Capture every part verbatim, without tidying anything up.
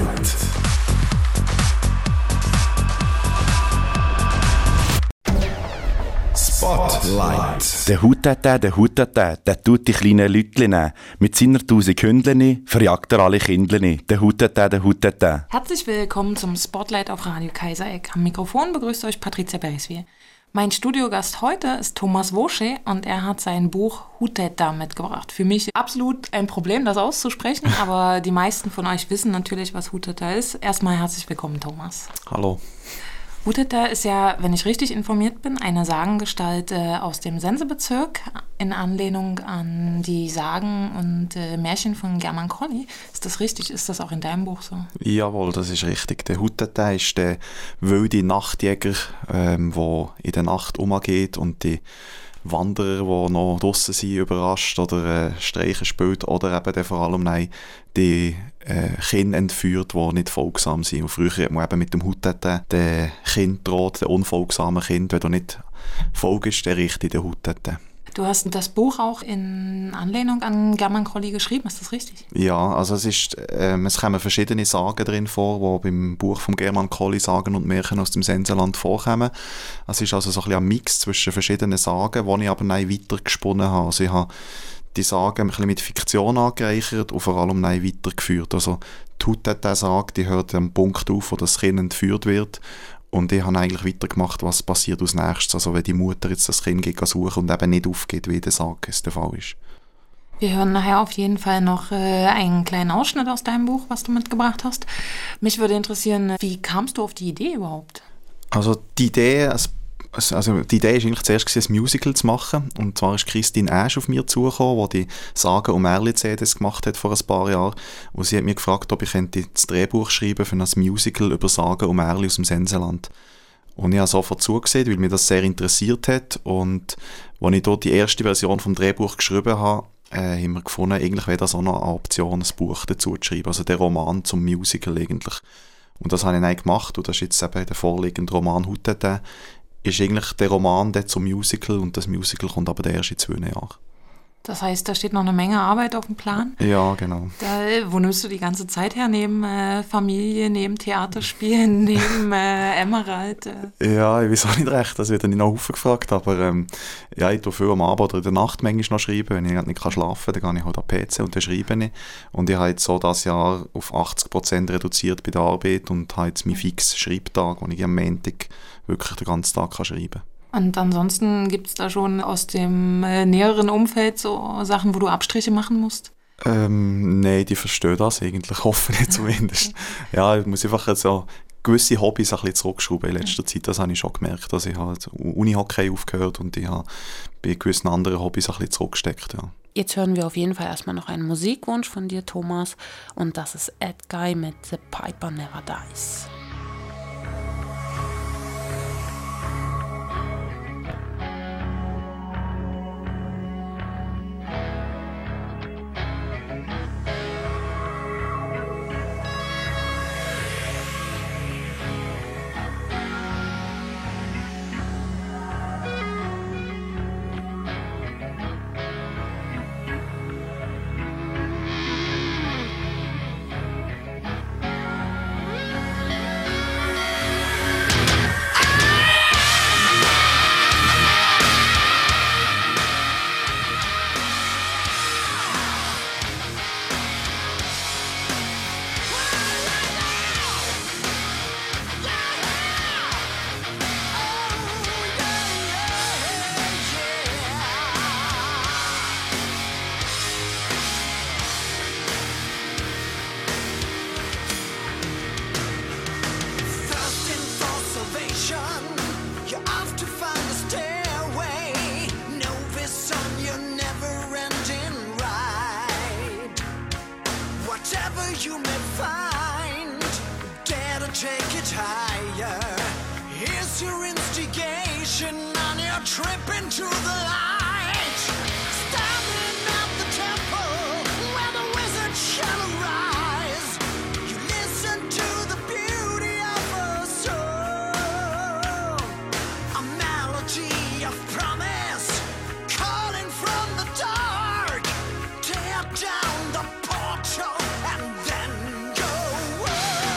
Spotlight. Der Hutete, der Hutete, der tut die kleinen Lütchen. Mit seiner tausend Hündchen verjagt er alle Kindchen. Der Hutete, der Hutete. Herzlich willkommen zum Spotlight auf Radio Kaisereck. Am Mikrofon begrüßt euch Patricia Beriswil. Mein Studiogast heute ist Thomas Wosche und er hat sein Buch Hutete mitgebracht. Für mich absolut ein Problem, das auszusprechen, aber die meisten von euch wissen natürlich, was Hutete ist. Erstmal herzlich willkommen, Thomas. Hallo. Hutete ist ja, wenn ich richtig informiert bin, eine Sagengestalt äh, aus dem Sensebezirk in Anlehnung an die Sagen und äh, Märchen von German Colli. Ist das richtig? Ist das auch in deinem Buch so? Jawohl, das ist richtig. Der Hutete ist der wilde Nachtjäger, ähm, der in der Nacht umgeht und die Wanderer, die noch draussen sind, überrascht oder äh, Streiche spielt oder eben dann vor allem nein, die äh, Kinder entführt, die nicht folgsam sind. Und früher hat man eben mit dem Hutete den Kind droht, den unfolgsamen Kind, wenn du nicht folgst, der richtet den Hutete. Du hast das Buch auch in Anlehnung an German Colli geschrieben, ist das richtig? Ja, also es, ist, ähm, es kommen verschiedene Sagen drin vor, die beim Buch von German Colli Sagen und Märchen aus dem Sensenland vorkommen. Es ist also so ein bisschen ein Mix zwischen verschiedenen Sagen, die ich aber nicht weitergesponnen habe. Also ich habe die Sagen ein bisschen mit Fiktion angereichert und vor allem nicht weitergeführt. Also die Hutete-Sage, die hört am Punkt auf, wo das Kind entführt wird. Und ich habe eigentlich weitergemacht, was passiert als nächstes. Also wenn die Mutter jetzt das Kind geht suchen und eben nicht aufgeht, wie der Sage es der Fall ist. Wir hören nachher auf jeden Fall noch äh, einen kleinen Ausschnitt aus deinem Buch, was du mitgebracht hast. Mich würde interessieren, wie kamst du auf die Idee überhaupt? Also die Idee, also die Idee war eigentlich zuerst, ein Musical zu machen. Und zwar ist Christine Asch auf mich zugekommen, die die Sagen- und Märchen-C Ds gemacht hat vor ein paar Jahren. Und sie hat mich gefragt, ob ich das Drehbuch schreiben für ein Musical über Sagen und Märchen aus dem Sensenland. Und ich habe sofort zugesehen, weil mich das sehr interessiert hat. Und als ich dort die erste Version vom Drehbuch geschrieben habe, äh, haben wir gefunden, eigentlich wäre das auch noch eine Option, ein Buch dazu zu schreiben. Also der Roman zum Musical eigentlich. Und das habe ich dann gemacht. Und das ist jetzt eben der vorliegende Roman Hutete. Ist eigentlich der Roman der zum Musical und das Musical kommt aber erst in zwei Jahren. Das heißt, da steht noch eine Menge Arbeit auf dem Plan? Ja, genau. Da, wo nimmst du die ganze Zeit her? Neben äh, Familie, neben Theaterspielen, neben äh, Emerald? Äh. Ja, ich weiß auch nicht recht, das wird dann noch Haufen gefragt, aber ähm, ja, ich tue viel am Abend oder in der Nacht manchmal noch schreiben. Wenn ich nicht schlafen kann, dann gehe ich halt am P C und dann schreibe ich. Und ich habe jetzt so das Jahr auf achtzig Prozent reduziert bei der Arbeit und habe jetzt meinen fixen Schreibtag, wo ich am Montag wirklich den ganzen Tag kann schreiben kann. Und ansonsten gibt es da schon aus dem äh, näheren Umfeld so Sachen, wo du Abstriche machen musst? Ähm, nein, die verstehen das eigentlich, hoffe ich zumindest. Ja, ich muss einfach so gewisse Hobbys ein bisschen zurückschrauben in letzter Zeit, das habe ich schon gemerkt, dass ich halt Unihockey aufgehört und ich habe bei gewissen anderen Hobbys ein bisschen zurückgesteckt, ja. Jetzt hören wir auf jeden Fall erstmal noch einen Musikwunsch von dir, Thomas, und das ist Ed Guy mit The Piper Never Dies. Down the portal and then go.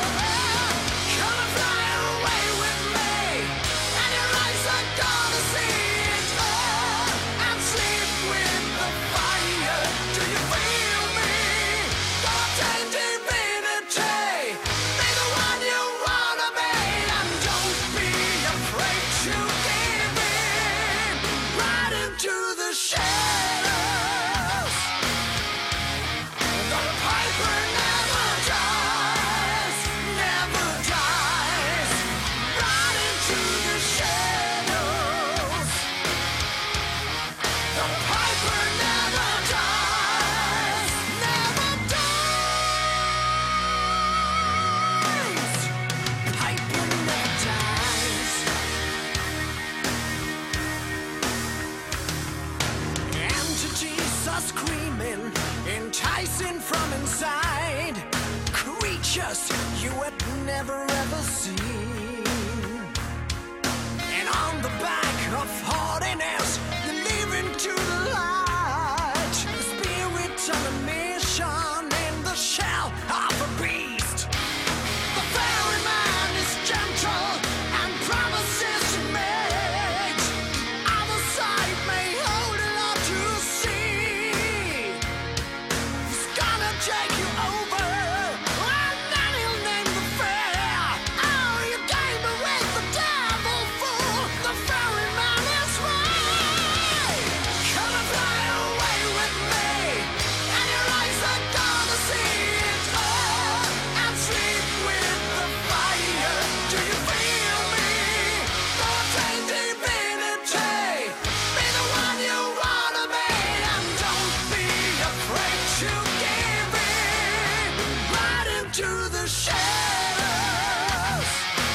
pictures you had never ever seen. And on the back of hardiness, you live into the light. The spirit on a mission in the shell of a beast. The ferryman is gentle and promises he makes. Other side may hold a lot to see. He's gonna take you over, and then he'll name the fare. Oh, you came with the devil, fool. The ferryman is right. Come and fly away with me, and your eyes are gonna see it all. And sleep with the fire. Do you feel me? Go take divinity. Be the one you wanna be, and don't be afraid to give in. Right into the shadows.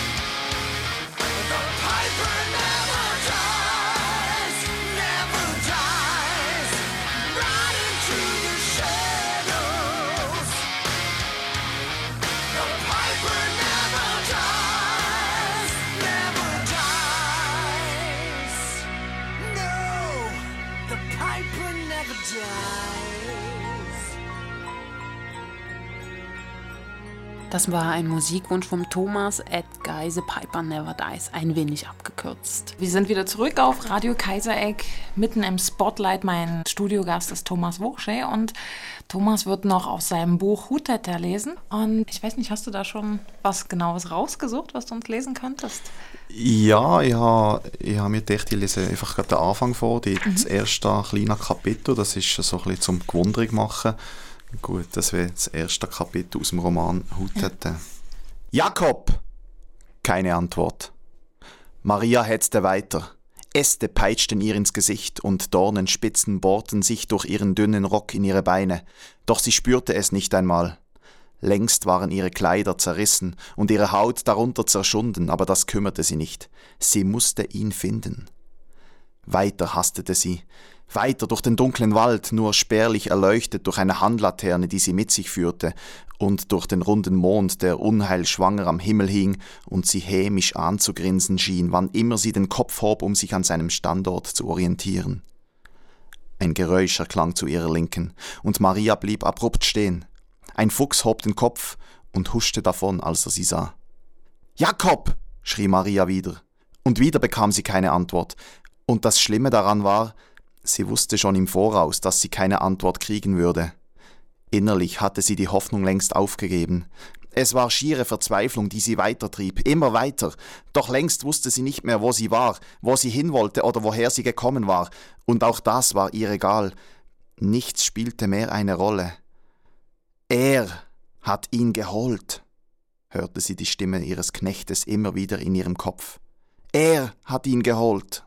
The piper never dies, never dies. Right into the shadows. The piper never dies, never dies. No, the piper never dies. Das war ein Musikwunsch vom Thomas, Ed Guy, The Piper Never Dies, ein wenig abgekürzt. Wir sind wieder zurück auf Radio Kaisereck. Mitten im Spotlight, mein Studiogast ist Thomas Worsche und Thomas wird noch aus seinem Buch Hutetta lesen. Und ich weiß nicht, hast du da schon was Genaues rausgesucht, was du uns lesen könntest? Ja, ich habe ich ha mir gedacht, ich lese einfach gerade den Anfang vor, die, das erste kleine Kapitel, das ist so ein bisschen zum Gewunderung machen. Gut, das wäre das erste Kapitel aus dem Roman Hutetta. Jakob! Keine Antwort. Maria hetzte weiter. Äste peitschten ihr ins Gesicht und Dornenspitzen bohrten sich durch ihren dünnen Rock in ihre Beine, doch sie spürte es nicht einmal. Längst waren ihre Kleider zerrissen und ihre Haut darunter zerschunden, aber das kümmerte sie nicht. Sie musste ihn finden. Weiter hastete sie, weiter durch den dunklen Wald, nur spärlich erleuchtet durch eine Handlaterne, die sie mit sich führte, und durch den runden Mond, der unheilschwanger am Himmel hing und sie hämisch anzugrinsen schien, wann immer sie den Kopf hob, um sich an seinem Standort zu orientieren. Ein Geräusch erklang zu ihrer Linken, und Maria blieb abrupt stehen. Ein Fuchs hob den Kopf und huschte davon, als er sie sah. »Jakob!« schrie Maria wieder, und wieder bekam sie keine Antwort. Und das Schlimme daran war, sie wusste schon im Voraus, dass sie keine Antwort kriegen würde. Innerlich hatte sie die Hoffnung längst aufgegeben. Es war schiere Verzweiflung, die sie weitertrieb, immer weiter. Doch längst wusste sie nicht mehr, wo sie war, wo sie hin wollte oder woher sie gekommen war. Und auch das war ihr egal. Nichts spielte mehr eine Rolle. Er hat ihn geholt, hörte sie die Stimme ihres Knechtes immer wieder in ihrem Kopf. Er hat ihn geholt.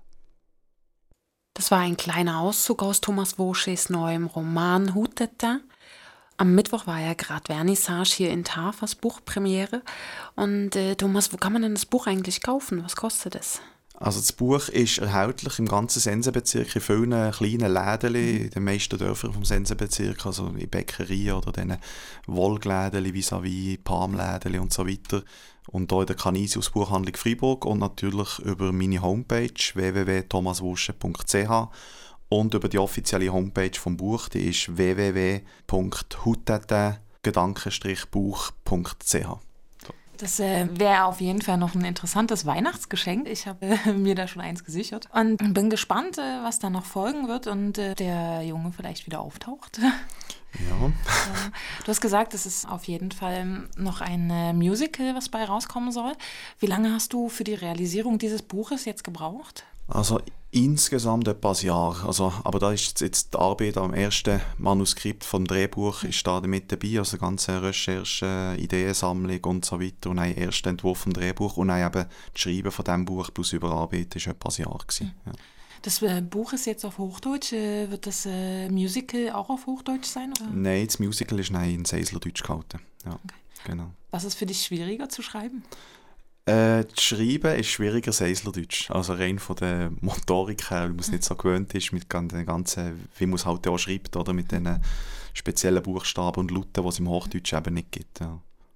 Das war ein kleiner Auszug aus Thomas Worsches neuem Roman Hutetta. Am Mittwoch war ja gerade Vernissage hier in Tafers Buchpremiere. Und äh, Thomas, wo kann man denn das Buch eigentlich kaufen? Was kostet es? Also das Buch ist erhältlich im ganzen Sensenbezirk, in vielen kleinen Läden, in den meisten Dörfern vom Sensenbezirk, also in Bäckerien oder diesen Wollläden, vis-à-vis, Palmläden und so weiter. Und hier in der Canisius Buchhandlung Freiburg und natürlich über meine Homepage w w w punkt thomas worsche punkt c h und über die offizielle Homepage vom Buch, die ist w w w punkt hutetta buch punkt c h. Das äh, wäre auf jeden Fall noch ein interessantes Weihnachtsgeschenk. Ich habe äh, mir da schon eins gesichert und bin gespannt, äh, was da noch folgen wird und äh, der Junge vielleicht wieder auftaucht. Ja. äh, du hast gesagt, es ist auf jeden Fall noch ein äh, Musical, was bei rauskommen soll. Wie lange hast du für die Realisierung dieses Buches jetzt gebraucht? Also insgesamt etwa ein Jahr. Also, aber da ist jetzt die Arbeit am ersten Manuskript vom Drehbuch ist da mit dabei, also ganze Recherche, Ideensammlung und so weiter und ein erster Entwurf vom Drehbuch und dann eben das Schreiben von diesem Buch plus Überarbeitung ist etwa ein Jahr gewesen. Ja. Das äh, Buch ist jetzt auf Hochdeutsch. Äh, wird das äh, Musical auch auf Hochdeutsch sein? Oder? Nein, das Musical ist nein, in Seislerdeutsch gehalten. Ja, okay. Genau. Was ist für dich schwieriger zu schreiben? Äh, das Schreiben ist schwieriger Seislerdeutsch. Also rein von der Motorik her, weil man es nicht so gewöhnt ist, mit den ganzen, wie man es halt auch schreibt, oder mit diesen speziellen Buchstaben und Lauten, die es im Hochdeutsch eben nicht gibt. Ja.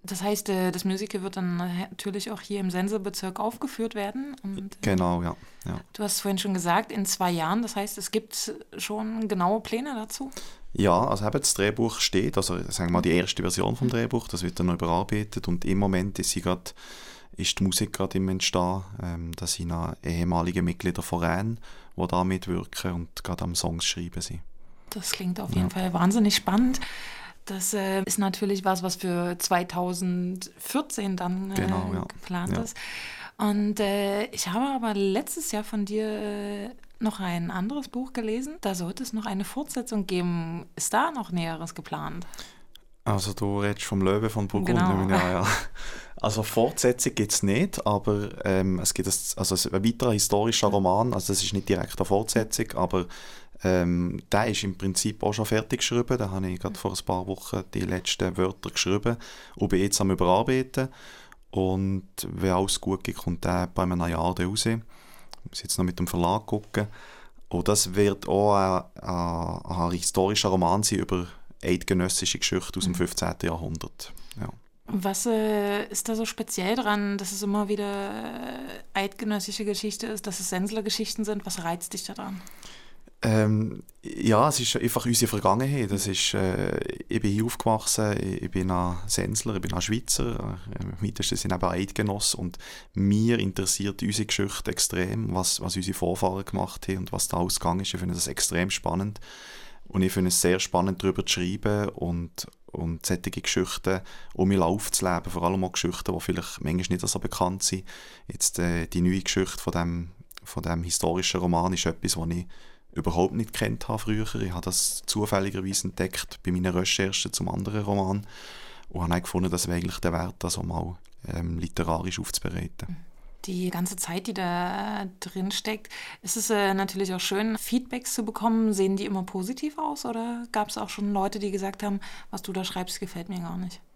Das heißt, das Musical wird dann natürlich auch hier im Senselbezirk aufgeführt werden. Und genau, ja, ja. Du hast vorhin schon gesagt, in zwei Jahren. Das heißt, es gibt schon genaue Pläne dazu? Ja, also eben das Drehbuch steht, also sagen wir mal die erste Version vom Drehbuch, das wird dann noch überarbeitet und im Moment ist, sie grad, ist die Musik gerade im Entstehen. Ähm, da sind noch ehemalige Mitglieder von Rennes, die da mitwirken und gerade am Songs schreiben sind. Das klingt auf jeden ja. Fall wahnsinnig spannend. Das äh, ist natürlich was, was für zweitausendvierzehn dann äh, genau, ja. geplant ja. ist. Und äh, ich habe aber letztes Jahr von dir äh, noch ein anderes Buch gelesen. Da sollte es noch eine Fortsetzung geben. Ist da noch Näheres geplant? Also du redest vom Löwe von Burgund. Genau. Ja, ja. Also Fortsetzung gibt es nicht, aber ähm, es gibt ein, also ein weiterer historischer Roman. Also das ist nicht direkt eine Fortsetzung, aber ähm, der ist im Prinzip auch schon fertig geschrieben. Da habe ich gerade vor ein paar Wochen die letzten Wörter geschrieben und bin jetzt am Überarbeiten. Und wenn alles gut geht, kommt der bei einem Jahr raus. Ich muss jetzt noch mit dem Verlag gucken. Und das wird auch ein, ein, ein historischer Roman sein über eidgenössische Geschichte aus dem fünfzehnten Jahrhundert. Ja. Was äh, ist da so speziell dran, dass es immer wieder äh, eidgenössische Geschichte ist, dass es Sensler-Geschichten sind? Was reizt dich daran? Ähm, ja, es ist einfach unsere Vergangenheit. Das ist, äh, ich bin hier aufgewachsen, ich, ich bin ein Sensler, ich bin ein Schweizer, im weitesten sind eben Eidgenossen und mir interessiert unsere Geschichte extrem, was, was unsere Vorfahren gemacht haben und was da ausgegangen ist. Ich finde das extrem spannend und ich finde es sehr spannend, darüber zu schreiben und, und solche Geschichten um mich aufzuleben, vor allem auch Geschichten, die vielleicht manchmal nicht so bekannt sind. Jetzt äh, die neue Geschichte von dem, von dem historischen Roman ist etwas, was ich überhaupt nicht kennt habe früher. Ich habe das zufälligerweise entdeckt bei meinen Recherchen zum anderen Roman und habe gefunden, das wäre eigentlich der Wert, das auch mal ähm, literarisch aufzubereiten. Die ganze Zeit, die da drin steckt, ist es äh, natürlich auch schön, Feedbacks zu bekommen. Sehen die immer positiv aus oder gab es auch schon Leute, die gesagt haben, was du da schreibst, gefällt mir gar nicht?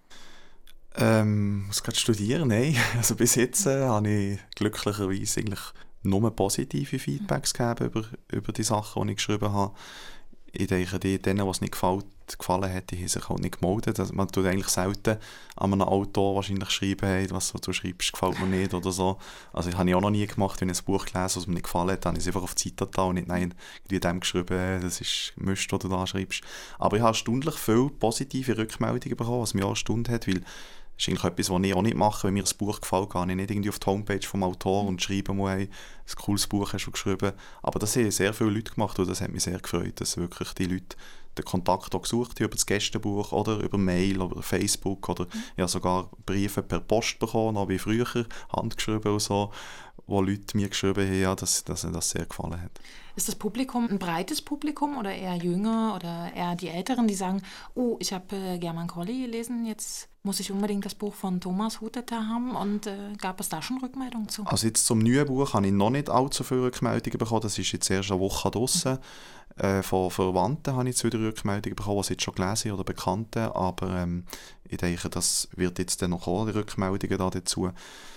Ähm, muss gerade studieren, nein. Also bis jetzt äh, habe ich glücklicherweise eigentlich nur positive Feedbacks gegeben über, über die Sachen, die ich geschrieben habe. Ich denke, die, denen, was nicht gefällt, gefallen hat, die haben sich halt nicht gemeldet. Also man tut eigentlich selten an einem Autor wahrscheinlich schreiben, hey, was du schreibst, gefällt mir nicht oder so. Also das habe ich auch noch nie gemacht, wenn ich ein Buch gelesen habe, was mir nicht gefallen hat, dann habe ich es einfach auf die Seite getan und nicht nein, irgendwie dem geschrieben, hey, das ist Mist, was du da schreibst. Aber ich habe stündlich viele positive Rückmeldungen bekommen, was mich auch erstaunt hat, weil das ist eigentlich etwas, was ich auch nicht mache. Wenn mir ein Buch gefällt, gehe ich nicht irgendwie auf die Homepage vom Autor und schreibe mal, hey, ein cooles Buch hast du geschrieben. Aber das haben sehr viele Leute gemacht und das hat mich sehr gefreut, dass wirklich die Leute den Kontakt auch gesucht haben über das Gästebuch oder über Mail oder Facebook oder mhm. ich habe sogar Briefe per Post bekommen, noch wie früher, handgeschrieben und so, wo Leute mir geschrieben haben, ja, dass, dass ihnen das sehr gefallen hat. Ist das Publikum ein breites Publikum oder eher jünger oder eher die Älteren, die sagen, oh, ich habe äh, German Colli gelesen, jetzt muss ich unbedingt das Buch von Thomas Huteter haben und äh, gab es da schon Rückmeldungen zu? Also jetzt zum neuen Buch habe ich noch nicht allzu viele Rückmeldungen bekommen, das ist jetzt erst eine Woche draussen. Mhm. Äh, von Verwandten habe ich jetzt wieder Rückmeldungen bekommen, die jetzt schon gelesen oder Bekannten, aber ähm, ich denke, das wird jetzt dann noch kommen, die Rückmeldungen da dazu.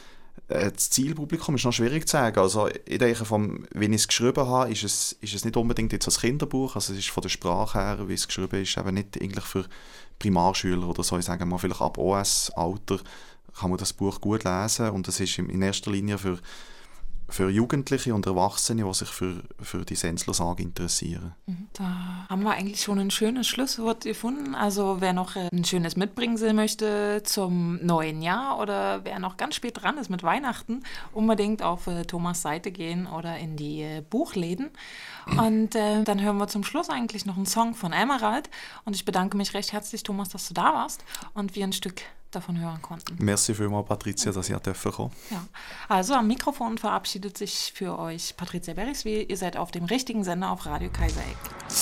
Das Zielpublikum ist noch schwierig zu sagen. Also ich denke, vom, wenn ich es geschrieben habe, ist es, ist es nicht unbedingt jetzt als Kinderbuch. Also es ist von der Sprache her, wie es geschrieben ist, eben nicht eigentlich für Primarschüler oder so. Ich sage mal, vielleicht ab O S-Alter kann man das Buch gut lesen. Und es ist in erster Linie für, für Jugendliche und Erwachsene, die sich für, für die Sensler-Sage interessieren. Da haben wir eigentlich schon ein schönes Schlusswort gefunden. Also wer noch ein schönes Mitbringsel möchte zum neuen Jahr oder wer noch ganz spät dran ist mit Weihnachten, unbedingt auf äh, Thomas' Seite gehen oder in die äh, Buchläden. Und äh, dann hören wir zum Schluss eigentlich noch einen Song von Emerald. Und ich bedanke mich recht herzlich, Thomas, dass du da warst und wir ein Stück davon hören konnten. Merci vielmals, Patricia, dass ich kommen durfte. Ja. Also am Mikrofon verabschiedet sich für euch Patricia Beriswil. Ihr seid auf dem richtigen Sender auf Radio Kaisereck.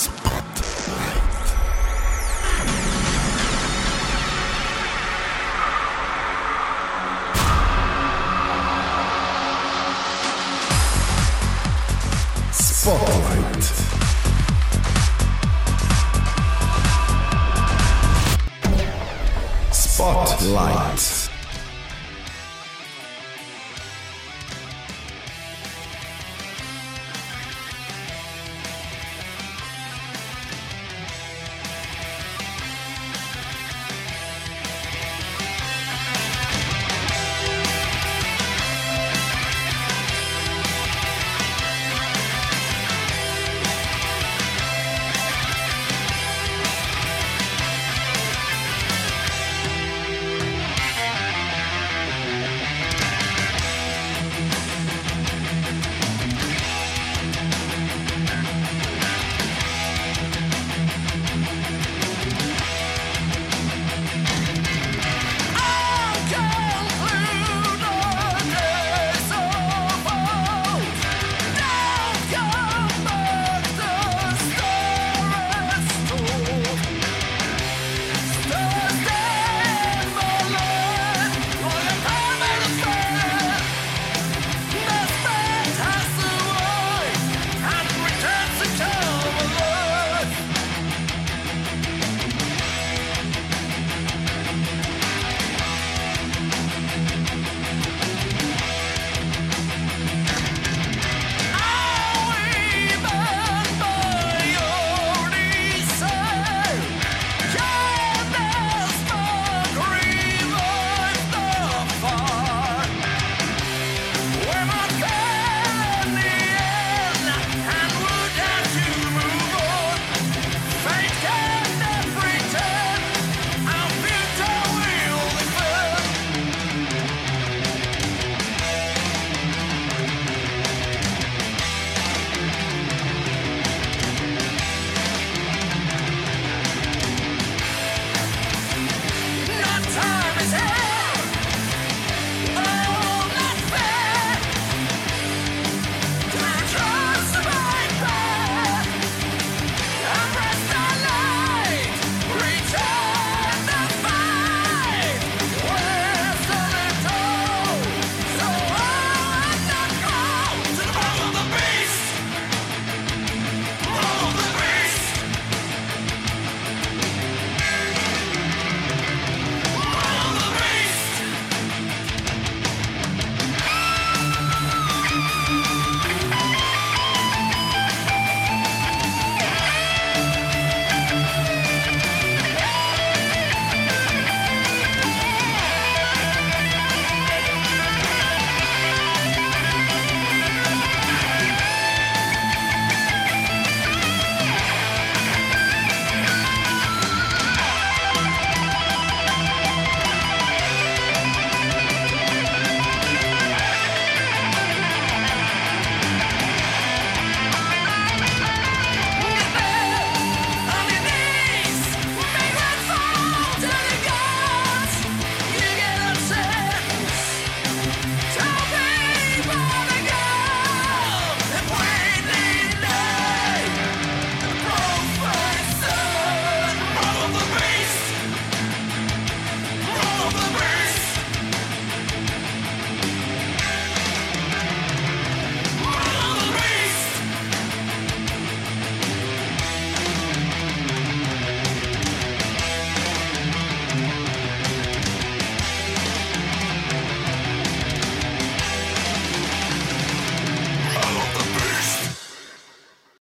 Spotlight. Spotlight.